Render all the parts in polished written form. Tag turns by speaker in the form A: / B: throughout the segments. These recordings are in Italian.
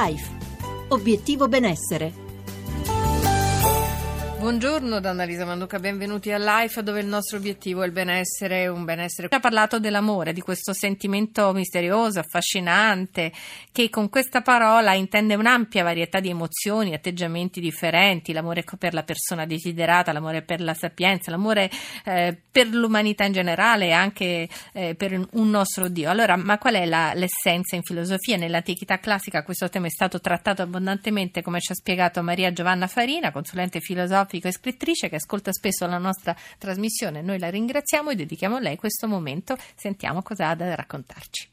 A: Life. Obiettivo benessere.
B: Buongiorno da Annalisa Manduca, benvenuti a Life, dove il nostro obiettivo è il benessere, un benessere. Ha parlato dell'amore, di questo sentimento misterioso, affascinante, che con questa parola intende un'ampia varietà di emozioni, atteggiamenti differenti, l'amore per la persona desiderata, l'amore per la sapienza, l'amore per l'umanità in generale e anche per un nostro Dio. Allora, ma qual è l'essenza in filosofia? Nell'antichità classica questo tema è stato trattato abbondantemente, come ci ha spiegato Maria Giovanna Farina, consulente filosofico e scrittrice che ascolta spesso la nostra trasmissione. Noi la ringraziamo e dedichiamo a lei questo momento. Sentiamo cosa ha da raccontarci.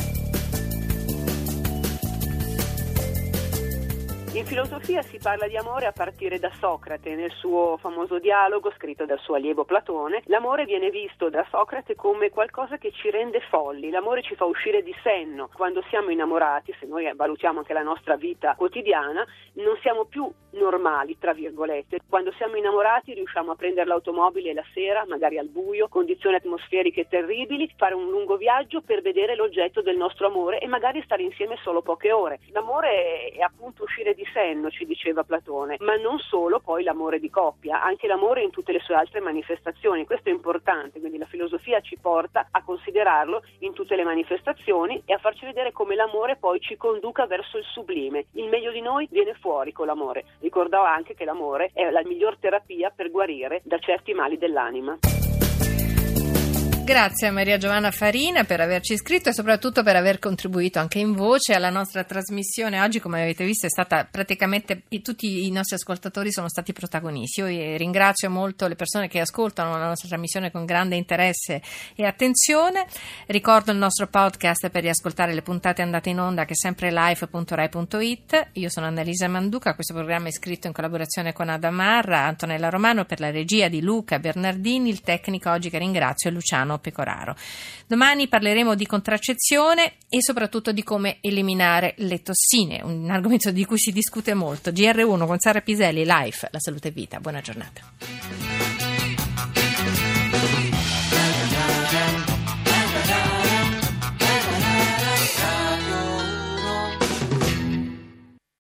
C: In filosofia si parla di amore a partire da Socrate. Nel suo famoso dialogo scritto dal suo allievo Platone, l'amore viene visto da Socrate come qualcosa che ci rende folli. L'amore ci fa uscire di senno. Quando siamo innamorati, se noi valutiamo anche la nostra vita quotidiana, non siamo più normali, tra virgolette. Quando siamo innamorati riusciamo a prendere l'automobile la sera, magari al buio, condizioni atmosferiche terribili, fare un lungo viaggio per vedere l'oggetto del nostro amore e magari stare insieme solo poche ore. L'amore è appunto uscire di senno, ci diceva Platone, ma non solo poi l'amore di coppia, anche l'amore in tutte le sue altre manifestazioni. Questo è importante, quindi la filosofia ci porta a considerarlo in tutte le manifestazioni e a farci vedere come l'amore poi ci conduca verso il sublime. Il meglio di noi viene fuori con l'amore. Ricordavo anche che l'amore è la miglior terapia per guarire da certi mali dell'anima.
B: Grazie a Maria Giovanna Farina per averci iscritto e soprattutto per aver contribuito anche in voce alla nostra trasmissione. Oggi, come avete visto, è stata praticamente tutti i nostri ascoltatori sono stati protagonisti. Io ringrazio molto le persone che ascoltano la nostra trasmissione con grande interesse e attenzione. Ricordo il nostro podcast per riascoltare le puntate andate in onda, che è sempre live.rai.it. Io sono Annalisa Manduca, questo programma è scritto in collaborazione con Adamarra, Antonella Romano per la regia di Luca Bernardini, il tecnico oggi che ringrazio è Luciano Pecoraro. Domani parleremo di contraccezione e soprattutto di come eliminare le tossine, un argomento di cui si discute molto. GR1 con Sara Piselli, Life, la salute e vita. Buona giornata.